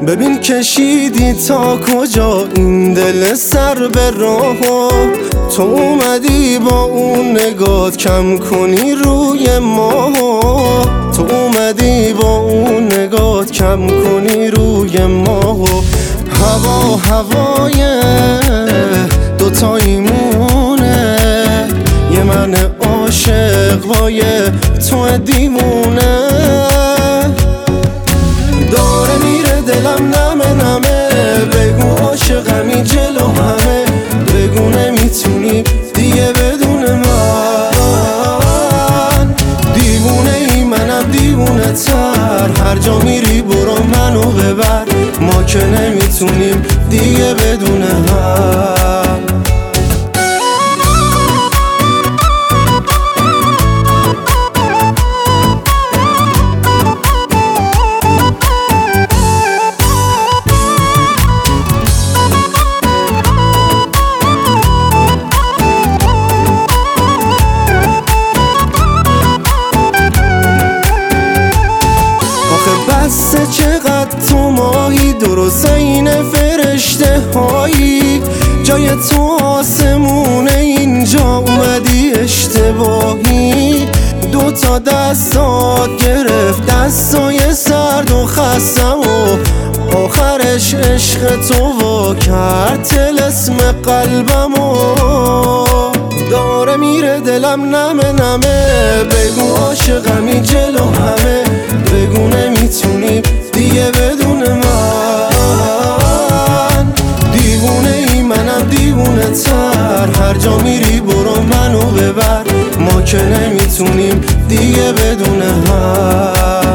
ببین کشیدی تا کجا این دل سر به راهو، تو اومدی با اون نگات کم کنی روی ما، تو اومدی با اون نگات کم کنی روی ما. هوا هوای دوتاییمونه، یه من عاشق با یه تو دیوونه. داره میره دلم نمه نمه، بگو عاشقمی جلو همه، بگو نمیتونی دیگه بدون من. دیوونه ای منم دیوونه تر، هر جا میری برو منو ببر، ما که نمیتونیم دیگه بدون هم. بسه چقدر تو ماهی، درست این فرشته هایی، جای تو آسمونه اینجا اومدی اشتباهی. دوتا دستات گرفت دستای سرد و خستم و آخرش عشق تو وا کرد طلسم قلبمو. داره میره دلم نمه نمه، بگو عاشقمی جلو همه، بگو نمیتونی دیگه بدون من. دیوونه ای منم دیوونه تر، هر جا میری برو منو ببر، ما که نمیتونیم دیگه بدون هم.